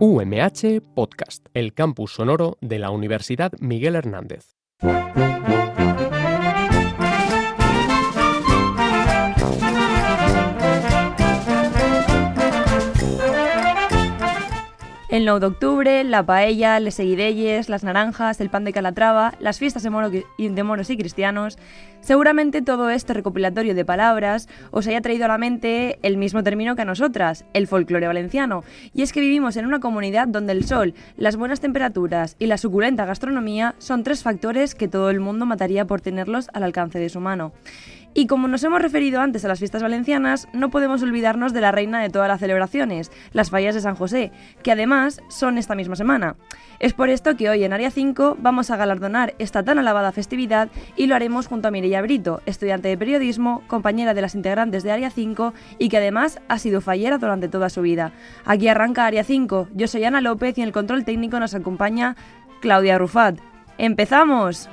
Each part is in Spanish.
UMH Podcast, el campus sonoro de la Universidad Miguel Hernández. El 9 d'octubre, la paella, les seguidelles, las naranjas, el pan de Calatrava, las fiestas de moros y cristianos. Seguramente todo este recopilatorio de palabras os haya traído a la mente el mismo término que a nosotras, el folclore valenciano. Y es que vivimos en una comunidad donde el sol, las buenas temperaturas y la suculenta gastronomía son tres factores que todo el mundo mataría por tenerlos al alcance de su mano. Y como nos hemos referido antes a las fiestas valencianas, no podemos olvidarnos de la reina de todas las celebraciones, las fallas de San José, que además son esta misma semana. Es por esto que hoy en Área 5 vamos a galardonar esta tan alabada festividad y lo haremos junto a Mireia Brito, estudiante de periodismo, compañera de las integrantes de Área 5 y que además ha sido fallera durante toda su vida. Aquí arranca Área 5, yo soy Ana López y en el control técnico nos acompaña Claudia Rufat. ¡Empezamos!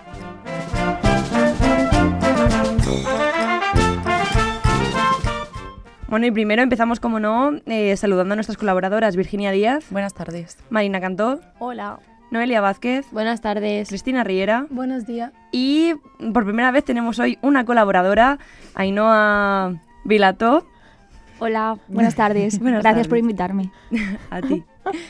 Bueno, y primero empezamos, como no, saludando a nuestras colaboradoras Virginia Díaz. Buenas tardes. Marina Cantó. Hola. Noelia Vázquez. Buenas tardes. Cristina Riera. Buenos días. Y por primera vez tenemos hoy una colaboradora, Ainhoa Vilató. Hola, buenas tardes. Buenas Gracias tardes. por invitarme. A ti.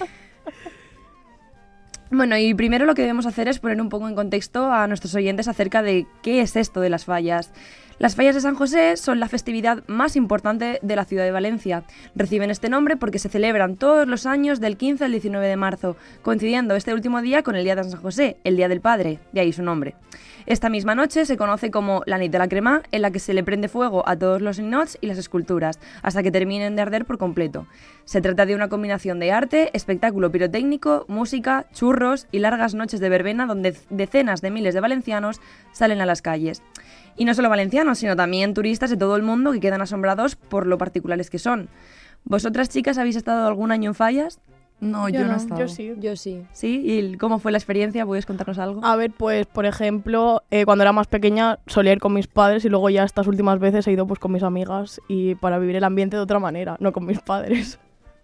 Bueno, y primero lo que debemos hacer es poner un poco en contexto a nuestros oyentes acerca de qué es esto de las fallas. Las fallas de San José son la festividad más importante de la ciudad de Valencia. Reciben este nombre porque se celebran todos los años del 15 al 19 de marzo, coincidiendo este último día con el Día de San José, el Día del Padre, de ahí su nombre. Esta misma noche se conoce como la Nit de la Crema, en la que se le prende fuego a todos los ninots y las esculturas, hasta que terminen de arder por completo. Se trata de una combinación de arte, espectáculo pirotécnico, música, churros y largas noches de verbena donde decenas de miles de valencianos salen a las calles. Y no solo valencianos, sino también turistas de todo el mundo que quedan asombrados por lo particulares que son. ¿Vosotras, chicas, habéis estado algún año en fallas? No, yo no he estado. Yo sí. ¿Sí? ¿Y cómo fue la experiencia? ¿Puedes contarnos algo? A ver, pues, por ejemplo, cuando era más pequeña solía ir con mis padres y luego ya estas últimas veces he ido pues con mis amigas y para vivir el ambiente de otra manera, no con mis padres.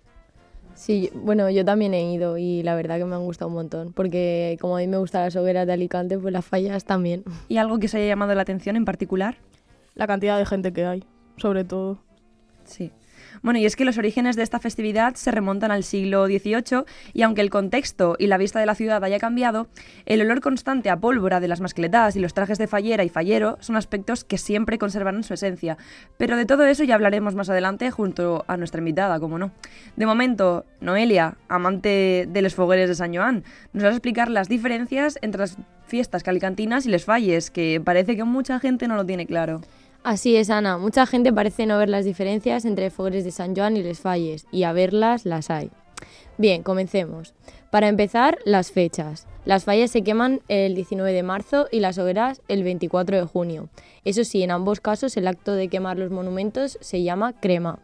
Sí, bueno, yo también he ido y la verdad que me han gustado un montón, porque como a mí me gustan las hogueras de Alicante, pues las fallas también. ¿Y algo que os haya llamado la atención en particular? La cantidad de gente que hay, sobre todo. Sí. Bueno, y es que los orígenes de esta festividad se remontan al siglo XVIII y aunque el contexto y la vista de la ciudad haya cambiado, el olor constante a pólvora de las mascletas y los trajes de fallera y fallero son aspectos que siempre conservan su esencia. Pero de todo eso ya hablaremos más adelante junto a nuestra invitada, como no. De momento, Noelia, amante de los fogueres de Sant Joan, nos va a explicar las diferencias entre las fiestas calicantinas y les falles, que parece que mucha gente no lo tiene claro. Así es, Ana. Mucha gente parece no ver las diferencias entre fogueres de Sant Joan y les falles, y a verlas las hay. Bien, comencemos. Para empezar, las fechas. Las fallas se queman el 19 de marzo y las hogueras el 24 de junio. Eso sí, en ambos casos el acto de quemar los monumentos se llama crema.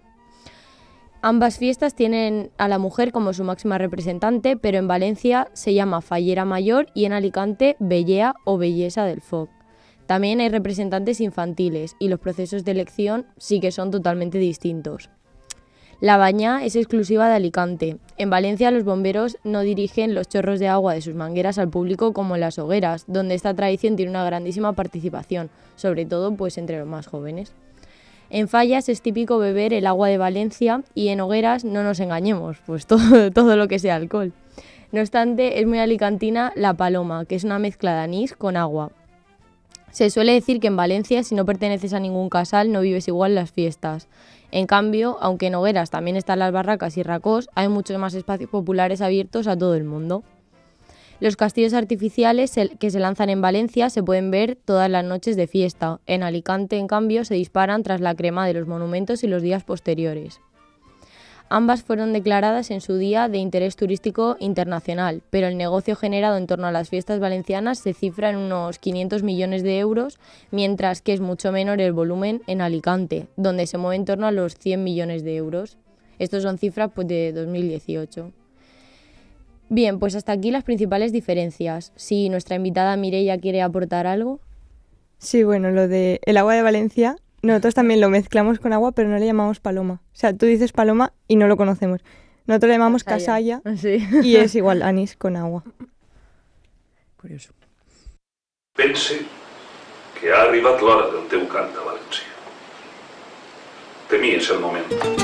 Ambas fiestas tienen a la mujer como su máxima representante, pero en Valencia se llama fallera mayor y en Alicante vellea o bellesa del foc. También hay representantes infantiles y los procesos de elección sí que son totalmente distintos. La baña es exclusiva de Alicante. En Valencia los bomberos no dirigen los chorros de agua de sus mangueras al público como en las hogueras, donde esta tradición tiene una grandísima participación, sobre todo pues entre los más jóvenes. En fallas es típico beber el agua de Valencia y en hogueras no nos engañemos, pues todo lo que sea alcohol. No obstante, es muy alicantina la paloma, que es una mezcla de anís con agua. Se suele decir que en Valencia, si no perteneces a ningún casal, no vives igual las fiestas. En cambio, aunque en hogueras también están las barracas y racós, hay muchos más espacios populares abiertos a todo el mundo. Los castillos artificiales que se lanzan en Valencia se pueden ver todas las noches de fiesta. En Alicante, en cambio, se disparan tras la crema de los monumentos y los días posteriores. Ambas fueron declaradas en su día de interés turístico internacional, pero el negocio generado en torno a las fiestas valencianas se cifra en unos 500 millones de euros, mientras que es mucho menor el volumen en Alicante, donde se mueve en torno a los 100 millones de euros. Estos son cifras pues, de 2018. Bien, pues hasta aquí las principales diferencias. Si nuestra invitada Mireia quiere aportar algo. Sí, bueno, lo de el agua de Valencia Nosotros también lo mezclamos con agua, pero no le llamamos paloma. O sea, tú dices paloma y no lo conocemos. Nosotros le llamamos casalla Sí. y es igual anís con agua. Curioso. Pense que ha arribat l'hora del teu cant a València. Temies el moment.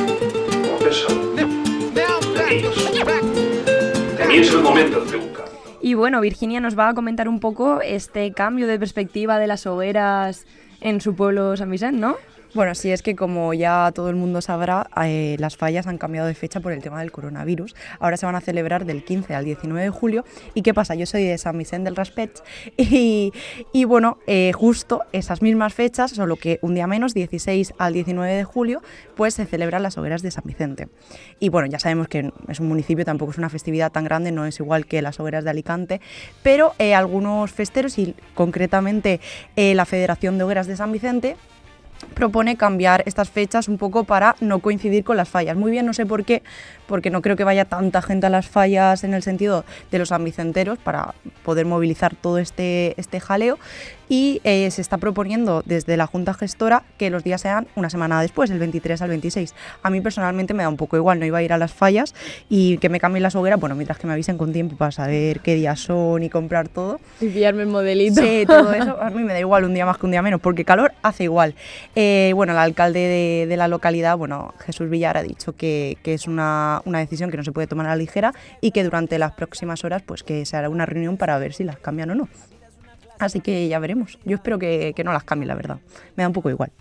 Temies el moment del teu cant. Y bueno, Virginia nos va a comentar un poco este cambio de perspectiva de las hogueras en su pueblo San Vicente, ¿no? Bueno, sí, es que como ya todo el mundo sabrá, las fallas han cambiado de fecha por el tema del coronavirus. Ahora se van a celebrar del 15 al 19 de julio. ¿Y qué pasa? Yo soy de San Vicente del Raspeig y bueno, justo esas mismas fechas, solo que un día menos, 16 al 19 de julio, pues se celebran las hogueras de San Vicente. Y bueno, ya sabemos que es un municipio, tampoco es una festividad tan grande, no es igual que las hogueras de Alicante, pero algunos festeros y concretamente la Federación de Hogueras de San Vicente propone cambiar estas fechas un poco para no coincidir con las fallas. Muy bien, no sé por qué, porque no creo que vaya tanta gente a las fallas en el sentido de los sanvicenteros para poder movilizar todo este jaleo, y se está proponiendo desde la Junta Gestora que los días sean una semana después, el 23 al 26. A mí personalmente me da un poco igual, no iba a ir a las fallas y que me cambien las hogueras, bueno, mientras que me avisen con tiempo para saber qué días son y comprar todo. Y pillarme el modelito. Sí, todo eso, a mí me da igual un día más que un día menos, porque calor hace igual. Bueno, el alcalde de la localidad, bueno, Jesús Villar, ha dicho que es una decisión que no se puede tomar a la ligera y que durante las próximas horas pues que se hará una reunión para ver si las cambian o no. Así que ya veremos. Yo espero que no las cambien, la verdad. Me da un poco igual.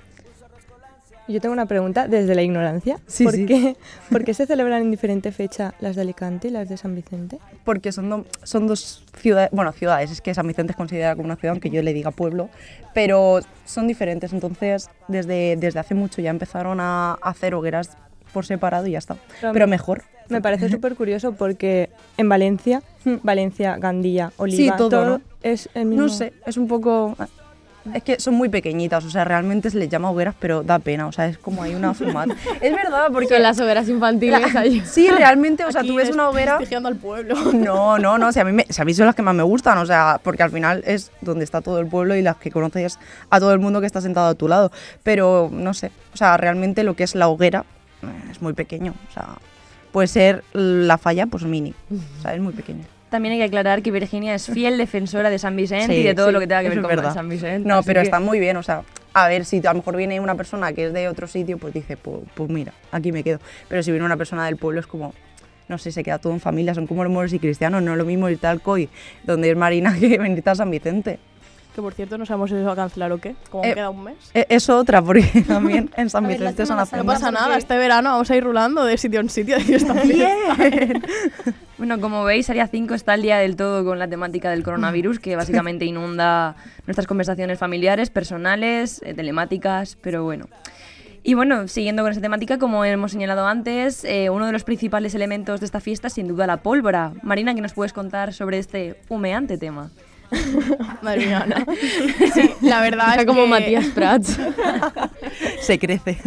Yo tengo una pregunta desde la ignorancia. Sí, ¿Por qué se celebran en diferente fecha las de Alicante y las de San Vicente? Porque son dos ciudades, bueno, ciudades, es que San Vicente es considerada como una ciudad, aunque yo le diga pueblo, pero son diferentes. Entonces, desde hace mucho ya empezaron a hacer hogueras por separado y ya está. Pero mejor. Me parece súper curioso porque en Valencia, Gandía, Oliva, sí, todo, ¿no? Es el mismo. No sé, es un poco... Es que son muy pequeñitas, o sea, realmente se les llama hogueras, pero da pena, o sea, es como hay una fumada. Es verdad, porque... Son las hogueras infantiles ahí. Sí, realmente, o sea, Aquí tú ves una hoguera... Prestigiando al pueblo. No, si a mí son las que más me gustan, o sea, porque al final es donde está todo el pueblo y las que conoces a todo el mundo que está sentado a tu lado. Pero, no sé, o sea, realmente lo que es la hoguera es muy pequeño, o sea, puede ser la falla, pues mini, o sea, es muy pequeño. También hay que aclarar que Virginia es fiel defensora de San Vicente Sí, y de todo sí, lo que tenga que ver eso con es verdad. San Vicente. No, así pero que- está muy bien, o sea, a ver, si a lo mejor viene una persona que es de otro sitio, pues dice, pues mira, aquí me quedo. Pero si viene una persona del pueblo es como, no sé, se queda todo en familia, son como los moros y cristianos, no es lo mismo irte al COI, donde es Marina, que venirte a San Vicente. Que por cierto, no sabemos si eso va a cancelar o qué. Como queda un mes. Es otra, porque también en San A ver, la Vicente son Semana las No Santa pasa nada, este verano vamos a ir rulando de sitio en sitio de fiesta en fiesta. Bien. Bueno, como veis, Área 5 está al día del todo con la temática del coronavirus, que básicamente inunda nuestras conversaciones familiares, personales, telemáticas, pero bueno. Y bueno, siguiendo con esta temática, como hemos señalado antes, uno de los principales elementos de esta fiesta es sin duda la pólvora. Marina, ¿qué nos puedes contar sobre este humeante tema? Madre mía, Ana. Sí, la verdad Está es como que... Matías Prats. Se crece.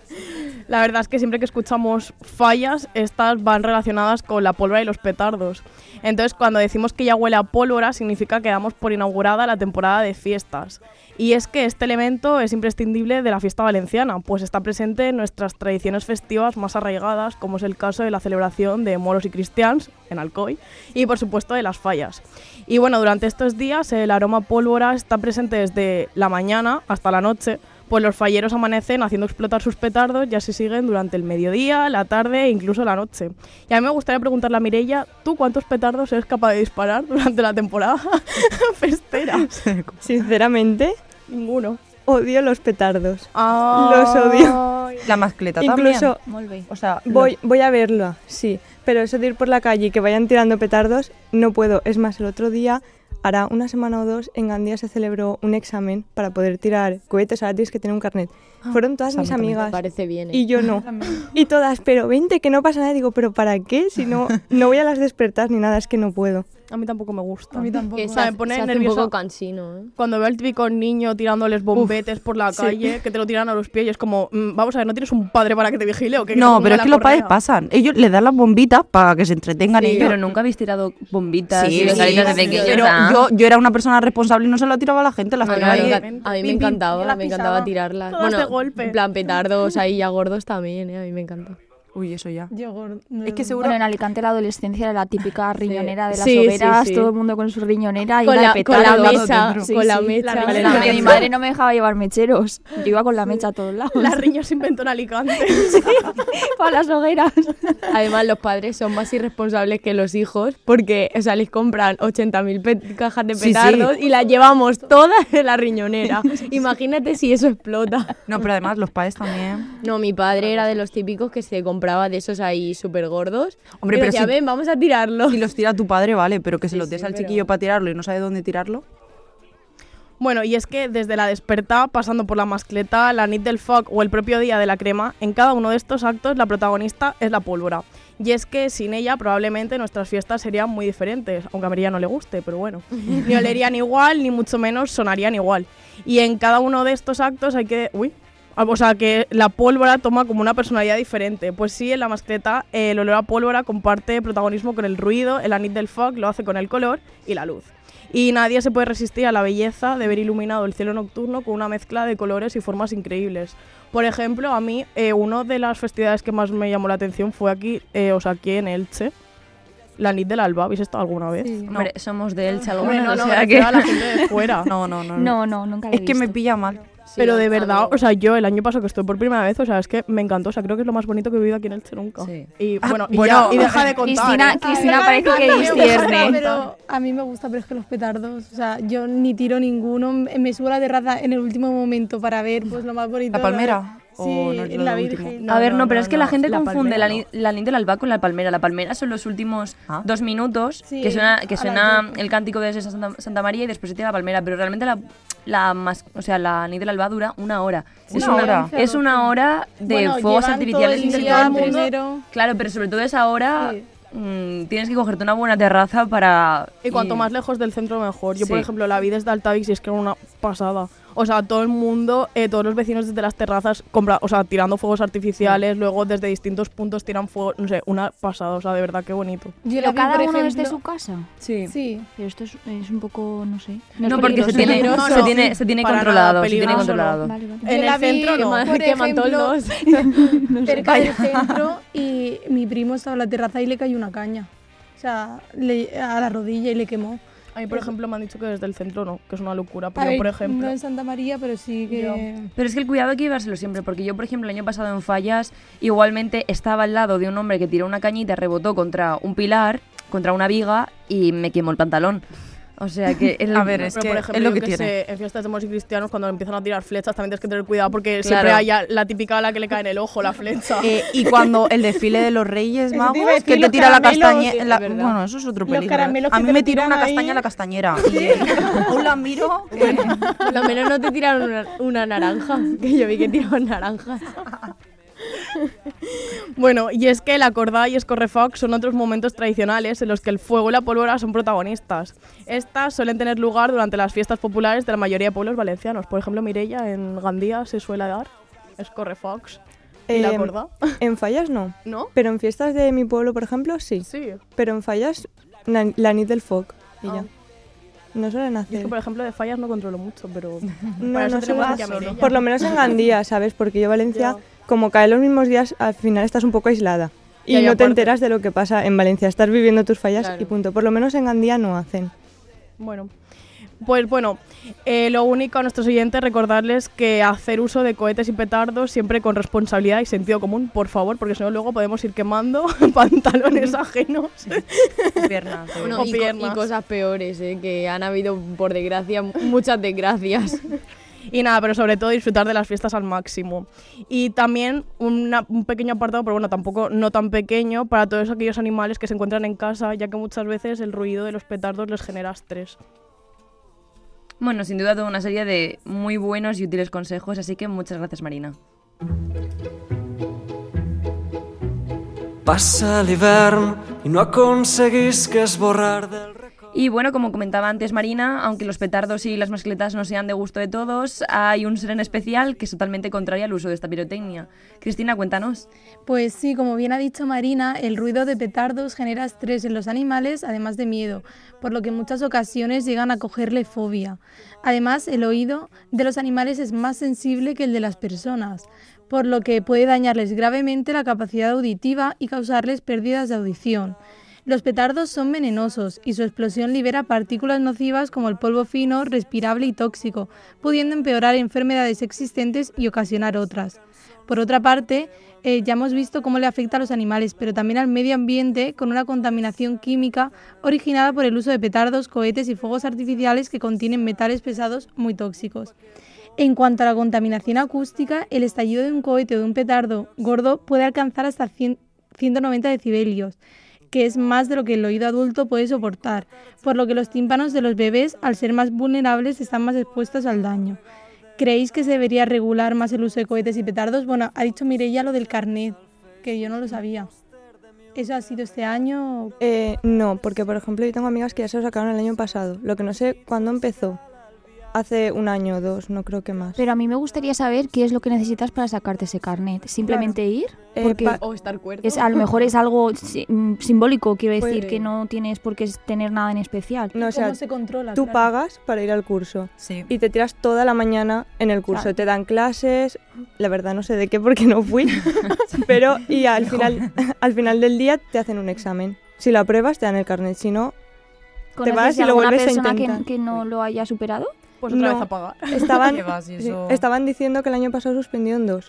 La verdad es que siempre que escuchamos fallas, estas van relacionadas con la pólvora y los petardos. Entonces, cuando decimos que ya huele a pólvora, significa que damos por inaugurada la temporada de fiestas. Y es que este elemento es imprescindible de la fiesta valenciana, pues está presente en nuestras tradiciones festivas más arraigadas, como es el caso de la celebración de moros y cristians en Alcoy, y por supuesto de las fallas. Y bueno, durante estos días el aroma a pólvora está presente desde la mañana hasta la noche, pues los falleros amanecen haciendo explotar sus petardos y así siguen durante el mediodía, la tarde e incluso la noche. Y a mí me gustaría preguntarle a Mireia, ¿tú cuántos petardos eres capaz de disparar durante la temporada festera? Sinceramente, Ninguno. odio los petardos. Ah. Los odio. La mascleta Incluso Molt bé. también. O sea, voy a verlo, sí. Pero eso de ir por la calle y que vayan tirando petardos, no puedo. Es más, el otro día, hará una semana o dos, en Gandía se celebró un examen para poder tirar cohetes. Ahora tienes que tener un carnet. Fueron todas mis también. Me amigas. parece bien. Y yo no. Y todas, pero vente, que no pasa nada. Digo, ¿pero para qué? Si no voy a las despertar ni nada, es que no puedo. A mí tampoco me gusta. A mí tampoco. Que O sea, se, me pone se hace un nerviosa poco cansino, ¿eh? Cuando veo al típico niño tirándoles bombetes por la calle, que te lo tiran a los pies y es como, vamos a ver, ¿no tienes un padre para que te vigile o qué? no, te pero ponga es la que los padres correa? pasan. Ellos le dan las bombitas para que se entretengan Sí, ellos. pero nunca habéis tirado bombitas Sí, y bengalitas de sí, pequeños. pero ¿ah? yo era una persona responsable y no se la tiraba a la gente. Las A mí, tiraba me ahí. encan- a mí me Pim, pim, encantaba, y la me pisaba. encantaba tirarlas. Todas de golpe. En plan petardos ahí ya gordos también, a mí me encanta. Uy, eso ya. Yo, Es que seguro... Bueno, en Alicante la adolescencia era la típica riñonera de las Sí, hogueras, sí. todo el mundo con su riñonera y Con una la, de con la petardos. mesa, dentro. con la Sí, mecha. Porque mi madre no me dejaba llevar mecheros. Yo iba con la mecha a todos lados. La riña se inventó en Alicante. Para las hogueras. Además, los padres son más irresponsables que los hijos porque, o sea, les compran 80.000 cajas de Sí, sí. petardos y las llevamos todas en la riñonera. Imagínate si eso explota. No, pero además los padres también... No, mi padre era de los típicos que se compraba de esos ahí súper gordos. Hombre, y pero decía, si- ven, vamos a tirarlo. Si los tira tu padre, vale, pero que se Sí, los des sí, al pero- chiquillo para tirarlo y no sabe dónde tirarlo. Bueno, y es que desde la despertá, pasando por la mascleta, la nit del foc o el propio día de la crema, en cada uno de estos actos la protagonista es la pólvora. Y es que sin ella probablemente nuestras fiestas serían muy diferentes, aunque a María no le guste, pero bueno. Ni olerían igual, ni mucho menos sonarían igual. Y en cada uno de estos actos hay que... O sea, que la pólvora toma como una personalidad diferente. Pues sí, en la mascleta el olor a pólvora comparte protagonismo con el ruido, el anit del fog lo hace con el color y la luz. Y nadie se puede resistir a la belleza de ver iluminado el cielo nocturno con una mezcla de colores y formas increíbles. Por ejemplo, a mí una de las festividades que más me llamó la atención fue aquí en Elche, la nit del alba. ¿Habéis estado alguna vez? Sí. Hombre, somos de Elche, algo Hombre, no, o no, sea me que... refiero a la gente de fuera. No. No, nunca lo he Es que me visto. pilla mal. Pero de verdad, o sea, yo el año pasado que estuve por primera vez, o sea, es que me encantó, o sea, creo que es lo más bonito que he vivido aquí en Elche nunca. Sí. Y Ah, bueno, y deja de contar. Cristina parece que discierne. Pero a mí me gusta, pero es que los petardos, o sea, yo ni tiro ninguno, me subo a la terraza en el último momento para ver pues lo más bonito. ¿La palmera? Sí, ¿O no es lo la de Virgen. último? A ver, no, pero es que la gente la confunde palmera la nit del alba con la palmera. La palmera son los últimos Ah. 2 minutos Sí, que suena a las 12. el cántico de Santa María y después se tira la palmera. Pero realmente la nit del alba dura 1 hora. ¿Una hora? Es 1 hora de Bueno, fuegos llevan artificiales todo el día intermitentes. primero. Claro, pero sobre todo esa hora Sí. tienes que cogerte una buena terraza para... Y cuanto más lejos del centro mejor. Yo, por Sí. ejemplo, la vi desde Altavix y es que era una pasada. O sea, todo el mundo, todos los vecinos desde las terrazas, tirando fuegos artificiales, luego desde distintos puntos tiran fuego, no sé, una pasada, o sea, de verdad, qué bonito. Yo la Pero vi, cada por uno ejemplo, desde su casa. Sí. Sí. Pero esto es un poco, no sé. No, es porque se peligroso. tiene, se tiene para controlado. nada, Se tiene peligroso, controlado. Vale, vale. Yo En la el vi, centro no. por Queman ejemplo, toldos. cerca del centro y mi primo estaba en la terraza y le cayó una caña. O sea, a la rodilla y le quemó. A mí, por ejemplo, me han dicho que desde el centro no, que es una locura. A Pero, ver, por ejemplo, no en Santa María, pero sí que... Pero es que el cuidado hay que llevárselo siempre, porque yo, por ejemplo, el año pasado en Fallas, igualmente estaba al lado de un hombre que tiró una cañita, rebotó contra un pilar, contra una viga y me quemó el pantalón. O sea que... A ver, es pero, que por ejemplo, es lo yo que que tiene. sé, en fiestas de moros y cristianos, cuando empiezan a tirar flechas, también tienes que tener cuidado porque Claro. siempre hay la típica a la que le cae en el ojo la flecha. Y cuando el desfile de los Reyes Eso te Magos, iba a decir, que te los tira la caramelos, castañera. sí, es verdad. Bueno, eso es otro Los peligro. caramelos A que mí te me lo tiró tiran una ahí. castaña la castañera. Y aún la miro. Por lo menos no te tiraron una naranja, que yo vi que tiraban naranjas. Bueno, y es que el acordá y escorrefoc son otros momentos tradicionales en los que el fuego y la pólvora son protagonistas. Estas suelen tener lugar durante las fiestas populares de la mayoría de pueblos valencianos. Por ejemplo, Mireia, en Gandía se suele dar escorrefocs. ¿Y la acordá? En Fallas no. ¿No? Pero en fiestas de mi pueblo, por ejemplo, sí. Sí. Pero en Fallas, la nit del foc. Y Ah. ya. No suelen Yo hacer. es que, por ejemplo, de fallas no controlo mucho, pero... No, para eso no tenemos suelen aquí a Mireia. Por lo menos en Gandía, ¿sabes? Porque yo Valencia, Ya. como cae los mismos días, al final estás un poco aislada. Y Ya, y no te aparte- enteras de lo que pasa en Valencia. Estás viviendo tus fallas Claro. y punto. Por lo menos en Gandía no hacen. Bueno, pues bueno, lo único a nuestros oyentes recordarles que hacer uso de cohetes y petardos siempre con responsabilidad y sentido común, por favor, porque si no luego podemos ir quemando pantalones ajenos. Piernas. Bueno, O y piernas. cosas peores, que han habido, por desgracia, muchas desgracias. Y nada, pero sobre todo disfrutar de las fiestas al máximo. Y también un pequeño apartado, pero bueno, tampoco no tan pequeño, para todos aquellos animales que se encuentran en casa, ya que muchas veces el ruido de los petardos les genera estrés. Bueno, sin duda toda una serie de muy buenos y útiles consejos, así que muchas gracias, Marina. Passa l'hivern i no aconseguisc esborrar del record. Y bueno, como comentaba antes Marina, aunque los petardos y las mascletas no sean de gusto de todos, hay un ser en especial que es totalmente contrario al uso de esta pirotecnia. Cristina, cuéntanos. Pues sí, como bien ha dicho Marina, el ruido de petardos genera estrés en los animales, además de miedo, por lo que en muchas ocasiones llegan a cogerle fobia. Además, el oído de los animales es más sensible que el de las personas, por lo que puede dañarles gravemente la capacidad auditiva y causarles pérdidas de audición. Los petardos son venenosos y su explosión libera partículas nocivas como el polvo fino, respirable y tóxico, pudiendo empeorar enfermedades existentes y ocasionar otras. Por otra parte, ya hemos visto cómo le afecta a los animales, pero también al medio ambiente con una contaminación química originada por el uso de petardos, cohetes y fuegos artificiales que contienen metales pesados muy tóxicos. En cuanto a la contaminación acústica, el estallido de un cohete o de un petardo gordo puede alcanzar hasta 190 decibelios, que es más de lo que el oído adulto puede soportar, por lo que los tímpanos de los bebés, al ser más vulnerables, están más expuestos al daño. ¿Creéis que se debería regular más el uso de cohetes y petardos? Bueno, ha dicho Mireia lo del carnet, que yo no lo sabía. ¿Eso ha sido este año? No, porque por ejemplo yo tengo amigas que ya se lo sacaron el año pasado. Lo que no sé cuándo empezó. Hace un año o dos, no creo que más. Pero a mí me gustaría saber qué es lo que necesitas para sacarte ese carnet. ¿Simplemente ir? Porque o estar cuerdo. a lo mejor es algo simbólico, quiero decir, Pues, que no tienes por qué tener nada en especial. No, o sea, ¿Cómo se controla? tú Claro. pagas para ir al curso Sí. y te tiras toda la mañana en el curso. Claro. Te dan clases, la verdad no sé de qué porque no fui, pero y al final del día te hacen un examen. Si lo apruebas te dan el carnet, si no, te vas y lo alguna vuelves a persona intentar. que no lo haya superado? Pues otra No. vez a pagar. Estaban, ¿Qué va, si sí, eso- estaban diciendo que el año pasado suspendieron 2.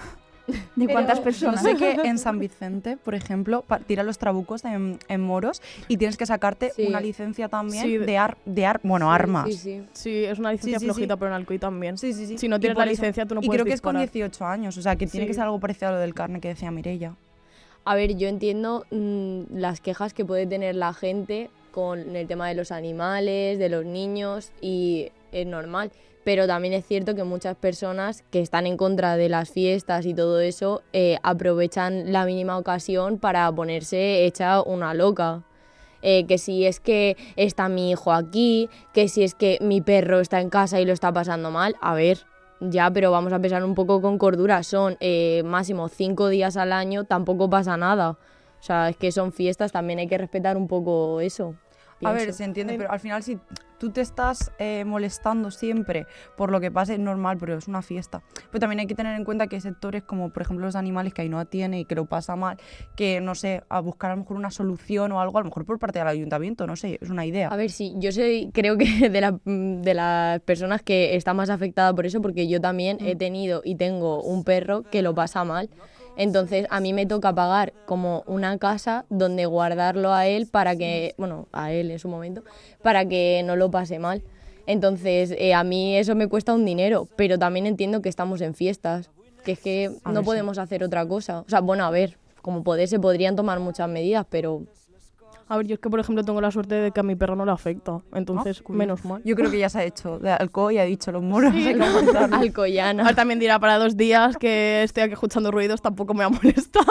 ¿De cuántas Yo personas? sé que en San Vicente, por ejemplo, tiran los trabucos en moros y tienes que sacarte Sí. una licencia también Sí, de armas. Sí, sí. Sí, es una licencia Sí, sí, flojita, sí. pero en Alcoy también. Sí, sí, sí. Si no Y tienes por la eso- licencia, tú no y puedes creo que es con disparar. 18 años, o sea, que tiene Sí. que ser algo parecido a lo del carne que decía Mireia. A ver, yo entiendo las quejas que puede tener la gente con el tema de los animales, de los niños, y es normal. Pero también es cierto que muchas personas que están en contra de las fiestas y todo eso aprovechan la mínima ocasión para ponerse hecha una loca. Que si es que está mi hijo aquí, que si es que mi perro está en casa y lo está pasando mal, a ver, ya, pero vamos a pensar un poco con cordura, son máximo 5 días al año, tampoco pasa nada. O sea, es que son fiestas, también hay que respetar un poco eso. A ver, pienso. se entiende, pero al final si tú te estás molestando siempre por lo que pase, es normal, pero es una fiesta. Pero también hay que tener en cuenta que hay sectores como, por ejemplo, los animales que Ainhoa tiene y que lo pasa mal, que, no sé, a buscar a lo mejor una solución o algo, a lo mejor por parte del ayuntamiento, no sé, es una idea. A ver, sí, yo soy, creo que de las personas que está más afectada por eso, porque yo también he tenido y tengo un perro que lo pasa mal. Entonces a mí me toca pagar como una casa donde guardarlo a él para que, bueno, a él en su momento, para que no lo pase mal. Entonces a mí eso me cuesta un dinero, pero también entiendo que estamos en fiestas, que es que A no ver, podemos hacer otra cosa. O sea, bueno, a ver, como poder se podrían tomar muchas medidas, pero... A ver, yo es que, por ejemplo, tengo la suerte de que a mi perro no le afecta. Entonces, curioso. menos mal. Yo creo que ya se ha hecho de alcohol y ha dicho los moros. hay que aguantarlo. Alcoyana. Ahora también dirá para 2 días que estoy aquí escuchando ruidos, tampoco me va a molestar.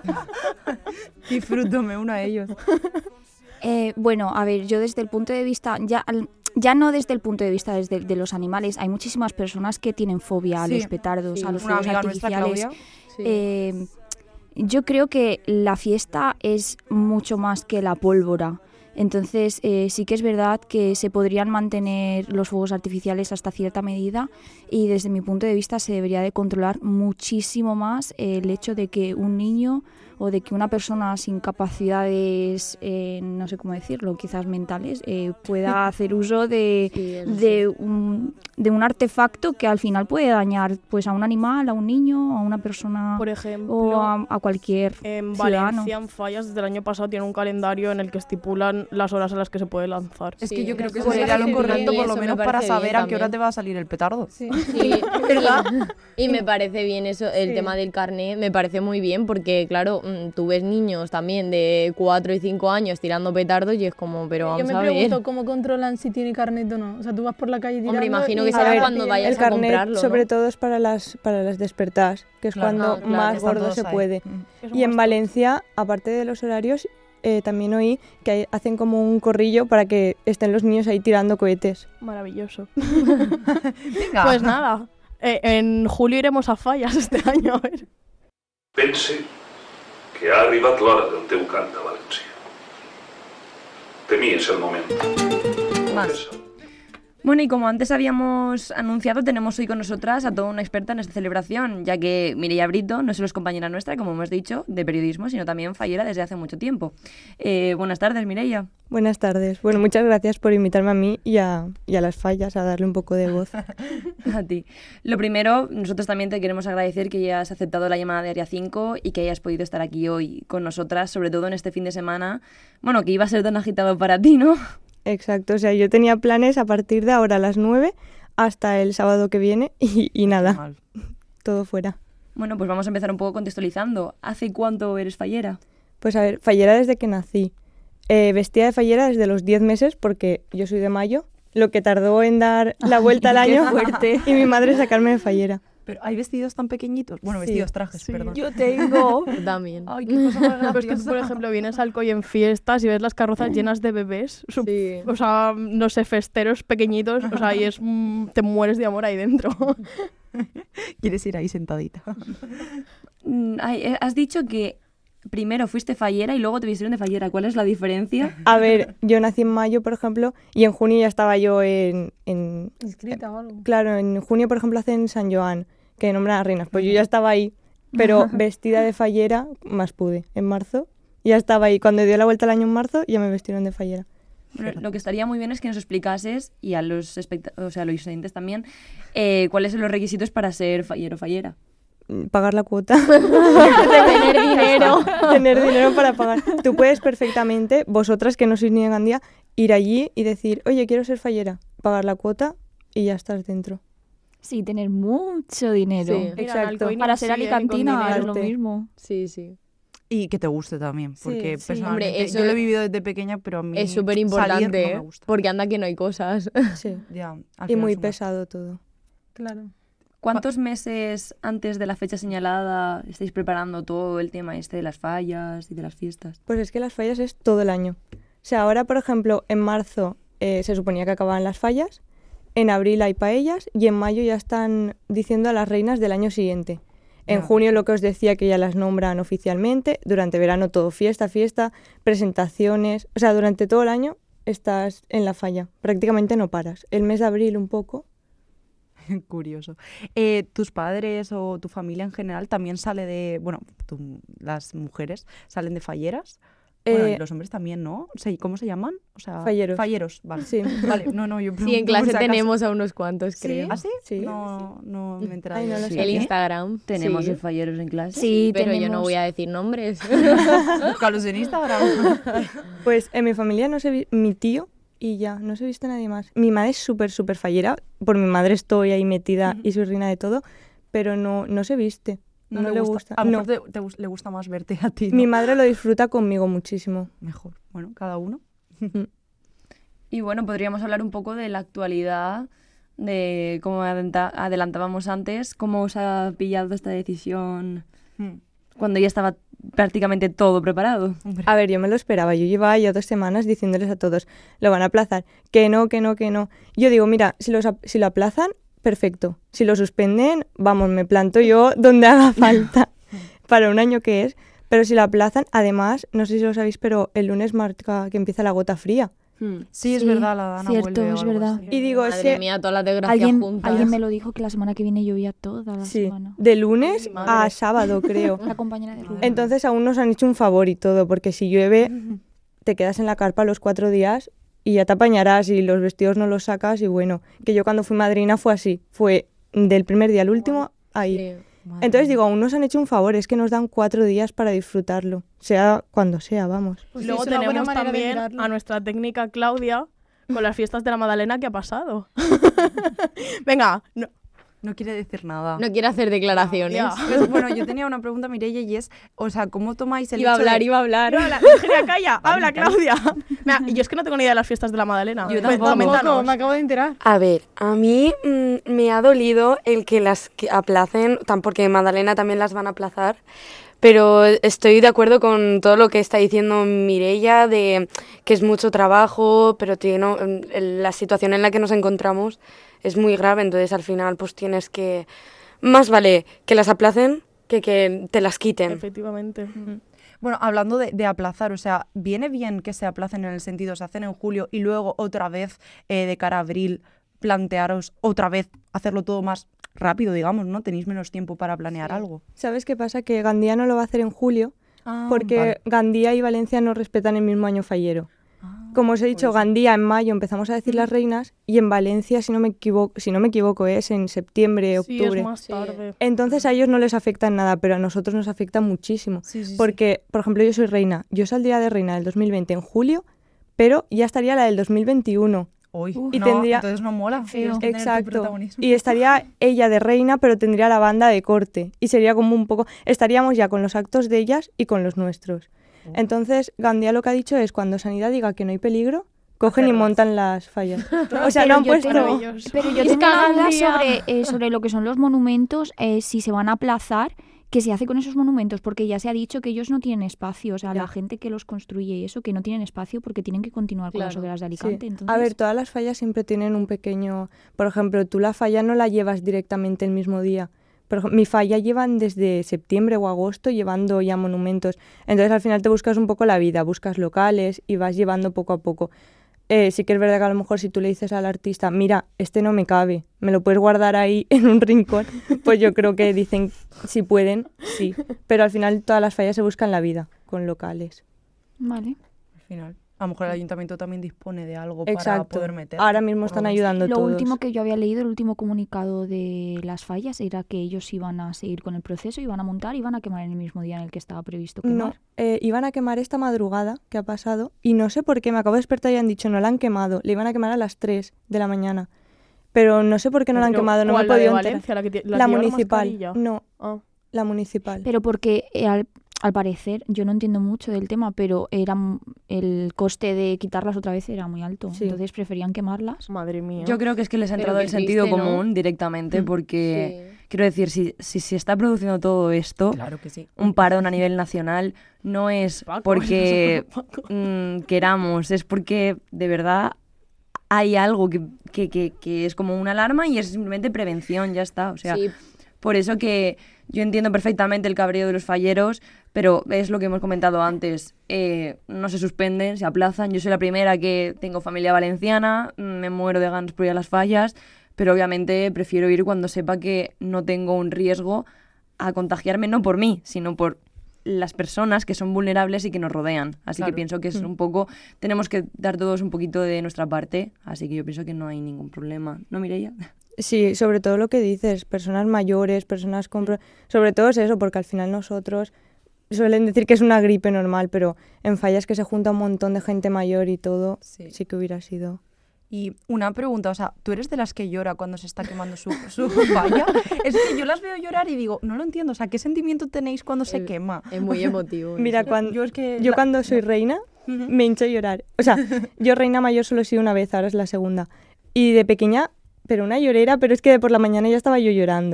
Disfruto, me uno a ellos. Bueno, a ver, yo desde el punto de vista, ya no desde el punto de vista de los animales, hay muchísimas personas que tienen fobia a Sí, los petardos, sí. a los Una fuegos amiga nuestra, artificiales. Claudia. Yo creo que la fiesta es mucho más que la pólvora. Entonces sí que es verdad que se podrían mantener los fuegos artificiales hasta cierta medida y desde mi punto de vista se debería de controlar muchísimo más el hecho de que un niño o de que una persona sin capacidades, no sé cómo decirlo, quizás mentales, pueda hacer uso de un artefacto que al final puede dañar pues a un animal, a un niño, a una persona Por ejemplo, o a cualquier en ciudadano. Valencia, en Fallas, desde el año pasado tiene un calendario en el que estipulan las horas a las que se puede lanzar. Es Sí, que yo creo que eso pues sería sí, lo sí, correcto, sí, por lo eso me menos para parece saber bien a qué hora también. te va a salir el petardo. Sí. Y me parece bien eso, el Sí. tema del carné, me parece muy bien porque, claro, tú ves niños también de 4 y 5 años tirando petardos y es como, pero Yo vamos me a ver. pregunto cómo controlan si tiene carnet o no. O sea, tú vas por la calle tirando. Hombre, imagino que y- será A ver, cuando y- vayas El a carnet comprarlo, ¿no? sobre todo es para las despertadas, que es Claro. cuando Ah, claro. más Están gordo todos se ahí. puede. Eso Y en más Valencia, aparte de los horarios, también oí que hacen como un corrillo para que estén los niños ahí tirando cohetes. maravilloso. Venga. Pues nada, en julio iremos a Fallas este año, a ver. Pense que ha arribat l'hora del teu cant a València. Per mi és el moment. Más. Bueno, y como antes habíamos anunciado, tenemos hoy con nosotras a toda una experta en esta celebración, ya que Mireia Brito no solo es compañera nuestra, como hemos dicho, de periodismo, sino también fallera desde hace mucho tiempo. Buenas tardes, Mireia. Buenas tardes. Bueno, muchas gracias por invitarme a mí y a las fallas a darle un poco de voz. A ti. Lo primero, nosotros también te queremos agradecer que hayas aceptado la llamada de Área 5 y que hayas podido estar aquí hoy con nosotras, sobre todo en este fin de semana, bueno, que iba a ser tan agitado para ti, ¿no? Exacto, o sea, yo tenía planes a partir de ahora a las 9 hasta el sábado que viene y nada, todo fuera. Bueno, pues vamos a empezar un poco contextualizando. ¿Hace cuánto eres fallera? Pues a ver, fallera desde que nací. Vestía de fallera desde los 10 meses porque yo soy de Mayo, lo que tardó en dar la vuelta al año fuerte. Y mi madre sacarme de fallera. Pero hay vestidos tan pequeñitos. Bueno, vestidos, trajes, sí, perdón. Yo tengo. Yo también. Ay, qué cosa más graciosa. Pues que tú, por ejemplo, vienes al Coy en fiestas y ves las carrozas llenas de bebés. Sí. O sea, no sé, festeros pequeñitos. O sea, y es te mueres de amor ahí dentro. Quieres ir ahí sentadita. Has dicho que primero fuiste fallera y luego te vistieron de fallera. ¿Cuál es la diferencia? A ver, yo nací en mayo, por ejemplo, y en junio ya estaba yo ¿Inscrita o algo? Claro, en junio, por ejemplo, hacen San Joan, que nombran a reinas. Pues yo ya estaba ahí, pero vestida de fallera, más pude. En marzo ya estaba ahí. Cuando dio la vuelta al año en marzo, ya me vestieron de fallera. Bueno, lo que estaría muy bien es que nos explicases, y a los los oyentes también, cuáles son los requisitos para ser fallero o fallera. Pagar la cuota. Tener dinero. Tener dinero para pagar. Tú puedes perfectamente, vosotras que no sois ni de Gandía, ir allí y decir, oye, quiero ser fallera, pagar la cuota y ya estás dentro. Sí, tener mucho dinero. Sí. Exacto. Para ser alicantina es lo mismo. Sí, sí. Y que te guste también, porque Sí, sí. personalmente Hombre, eso yo lo he vivido desde pequeña, pero a mí Es súper salir importante, no me gusta. porque anda que no hay cosas. Sí. Ya, al Y final muy suma. pesado todo. Claro. ¿Cuántos meses antes de la fecha señalada estáis preparando todo el tema de las fallas y de las fiestas? Pues es que las fallas es todo el año. O sea, ahora, por ejemplo, en marzo se suponía que acababan las fallas, en abril hay paellas y en mayo ya están diciendo a las reinas del año siguiente. En junio lo que os decía que ya las nombran oficialmente, durante verano todo fiesta, presentaciones, o sea, durante todo el año estás en la falla, prácticamente no paras. El mes de abril un poco. Curioso. ¿Tus padres o tu familia en general también sale de... Bueno, las mujeres salen de falleras? Bueno, y los hombres también, ¿no? ¿Cómo se llaman? O sea, Falleros. Falleros, vale. Sí. Vale, no, yo Sí, en pregunto clase por si acaso. tenemos a unos cuantos, creo. ¿Ah, sí? Sí. No me he enterado. Ay, no lo de sé. El eso. Instagram. Tenemos sí. el falleros en clase. Sí, Pero yo no tenemos. voy a decir nombres. Búscalos en Instagram. Pues en mi familia no se mi tío y ya, no se viste nadie más. Mi madre es súper fallera, por mi madre estoy ahí metida y soy reina de todo, pero no se viste. No le gusta. A lo No. mejor le gusta más verte a ti, ¿no? Mi madre lo disfruta conmigo muchísimo. Mejor. Bueno, cada uno. Y bueno, podríamos hablar un poco de la actualidad, de cómo adelantábamos antes, cómo os ha pillado esta decisión cuando ya estaba prácticamente todo preparado. A ver, yo me lo esperaba. Yo llevaba ya 2 semanas diciéndoles a todos, lo van a aplazar, que no. Yo digo, mira, si lo aplazan, perfecto. Si lo suspenden, vamos, me planto yo donde haga falta para un año que es. Pero si lo aplazan, además, no sé si lo sabéis, pero el lunes marca que empieza la gota fría. Sí, es Sí, verdad, la Dana cierto, vuelve o es algo verdad. así. Y digo, Madre mía, todas las desgracias juntas. Alguien me lo dijo que la semana que viene llovía toda la sí, semana. de lunes Ay, madre. a sábado, creo. La compañera de Rubén. Entonces aún nos han hecho un favor y todo, porque si llueve, te quedas en la carpa los 4 días y ya te apañarás y los vestidos no los sacas y bueno, que yo cuando fui madrina fue así, fue del primer día al último, ahí. Sí. Madre Entonces mía. digo, aún nos han hecho un favor, es que nos dan 4 días para disfrutarlo, sea cuando sea, vamos. Pues Luego es una buena tenemos manera de también mirarlo. a nuestra técnica Claudia con las fiestas de la Madalena que ha pasado. Venga, No quiere decir nada. No quiero hacer declaraciones. Ya. Pues, bueno, yo tenía una pregunta, Mireia, y es, o sea, ¿cómo tomáis el Iba a hecho hablar, de... iba a hablar. Virginia, calla, habla Claudia. Mira, y yo es que no tengo ni idea de las fiestas de la Madalena. Yo Pues tampoco. coméntanos. Me acabo de enterar. A ver, a mí me ha dolido el que las que aplacen, porque Magdalena también las van a aplazar, pero estoy de acuerdo con todo lo que está diciendo Mireia, de que es mucho trabajo, pero la situación en la que nos encontramos es muy grave, entonces al final pues tienes que... Más vale que las aplacen que te las quiten. Efectivamente. Bueno, hablando de aplazar, o sea, ¿viene bien que se aplacen en el sentido, se hacen en julio y luego otra vez de cara a abril plantearos otra vez hacerlo todo más rápido, digamos, ¿no? Tenéis menos tiempo para planear algo. ¿Sabes qué pasa? Que Gandía no lo va a hacer en julio porque vale. Gandía y Valencia no respetan el mismo año fallero. Como os he dicho, Gandía en mayo empezamos a decir las reinas y en Valencia, si no me equivoco, es en septiembre, octubre. Es más tarde. Entonces a ellos no les afecta en nada, pero a nosotros nos afecta muchísimo. Porque, por ejemplo, yo soy reina. Yo saldría de reina del 2020 en julio, pero ya estaría la del 2021. Y tendría... Entonces no mola. Exacto. Y estaría ella de reina, pero tendría la banda de corte. Y sería como un poco... Estaríamos ya con los actos de ellas y con los nuestros. Entonces, Gandía lo que ha dicho es, cuando Sanidad diga que no hay peligro, cogen y montan las fallas. O sea, no han puesto... Pero yo tengo una duda sobre lo que son los monumentos, si se van a aplazar, ¿qué se hace con esos monumentos? Porque ya se ha dicho que ellos no tienen espacio, o sea, la gente que los construye y eso, que no tienen espacio porque tienen que continuar con las hogueras de Alicante. Sí. Entonces... A ver, todas las fallas siempre tienen un pequeño... Por ejemplo, tú la falla no la llevas directamente el mismo día. Por ejemplo, mi falla llevan desde septiembre o agosto llevando ya monumentos. Entonces al final te buscas un poco la vida, buscas locales y vas llevando poco a poco. Sí que es verdad que a lo mejor si tú le dices al artista, mira, este no me cabe, me lo puedes guardar ahí en un rincón, pues yo creo que dicen si pueden, sí. Pero al final todas las fallas se buscan la vida con locales. Vale. Al final. A lo mejor el ayuntamiento también dispone de algo Exacto. para poder meter. Ahora mismo están ayudando Lo todos. último que yo había leído, el último comunicado de las fallas, era que ellos iban a seguir con el proceso, iban a montar y iban a quemar en el mismo día en el que estaba previsto quemar. No, iban a quemar esta madrugada que ha pasado y no sé por qué, me acabo de despertar y han dicho no la han quemado, le iban a quemar a las 3 de la mañana. Pero no sé por qué no la han quemado, no me he podido enterar. La municipal, no, la municipal. Pero porque al parecer, yo no entiendo mucho del tema, pero el coste de quitarlas otra vez era muy alto. Sí. Entonces preferían quemarlas. Madre mía. Yo creo que es que les ha entrado el sentido común directamente, porque, quiero decir, si se está produciendo todo esto, claro que sí. Un parón a nivel nacional, no es porque queramos, es porque de verdad hay algo que es como una alarma y es simplemente prevención, ya está. O sea, por eso que yo entiendo perfectamente el cabreo de los falleros, pero es lo que hemos comentado antes. No se suspenden, se aplazan. Yo soy la primera que tengo familia valenciana, me muero de ganas por ir a las fallas, pero obviamente prefiero ir cuando sepa que no tengo un riesgo a contagiarme, no por mí, sino por las personas que son vulnerables y que nos rodean. Así que pienso que es un poco... Tenemos que dar todos un poquito de nuestra parte, así que yo pienso que no hay ningún problema. ¿No, Mireia? Sí, sobre todo lo que dices, personas mayores, personas con... Sobre todo es eso, porque al final nosotros suelen decir que es una gripe normal, pero en fallas que se junta un montón de gente mayor y todo, sí que hubiera sido... Y una pregunta, o sea, ¿tú eres de las que llora cuando se está quemando su falla? Es que yo las veo llorar y digo, no lo entiendo, o sea, ¿qué sentimiento tenéis cuando se quema? Es muy emotivo. Mira, yo cuando soy reina me hincho a llorar. O sea, yo reina mayor solo he sido una vez, ahora es la segunda. Y de pequeña, pero una llorera, pero es que de por la mañana ya estaba yo llorando.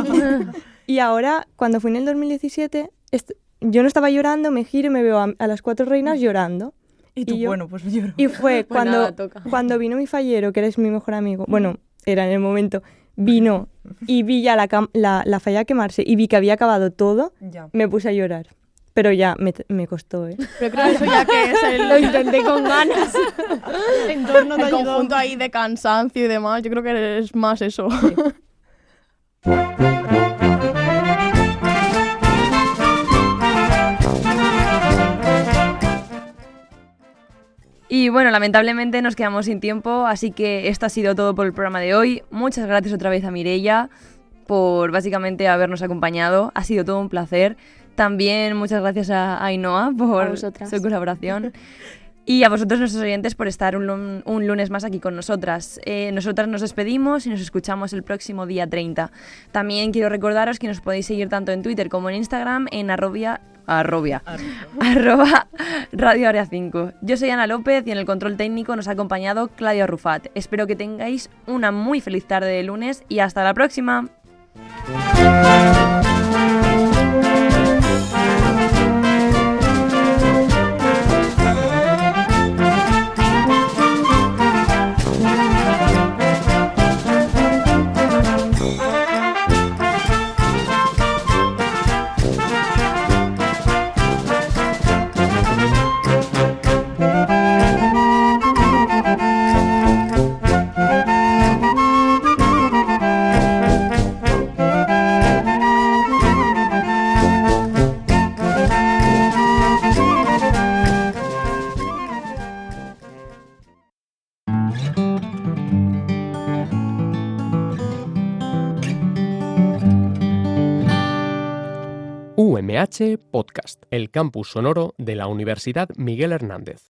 Y ahora, cuando fui en el 2017, yo no estaba llorando, me giro y me veo a las 4 reinas llorando. Y tú, bueno, pues lloro. Y fue cuando vino mi fallero, que eres mi mejor amigo, bueno, era en el momento, vino y vi ya la falla quemarse y vi que había acabado todo, me puse a llorar. Pero ya me costó, ¿eh? Pero creo que eso ya que es lo intenté con ganas. El conjunto ahí de cansancio y demás, yo creo que es más eso. Sí. Y bueno, lamentablemente nos quedamos sin tiempo, así que esto ha sido todo por el programa de hoy. Muchas gracias otra vez a Mireia por básicamente habernos acompañado. Ha sido todo un placer. También muchas gracias a Ainhoa por su colaboración. Y a vosotros, nuestros oyentes, por estar un lunes más aquí con nosotras. Nosotras nos despedimos y nos escuchamos el próximo día 30. También quiero recordaros que nos podéis seguir tanto en Twitter como en Instagram en arroba Radio Área 5. Yo soy Ana López y en el control técnico nos ha acompañado Claudia Rufat. Espero que tengáis una muy feliz tarde de lunes y hasta la próxima. UMH Podcast, el campus sonoro de la Universidad Miguel Hernández.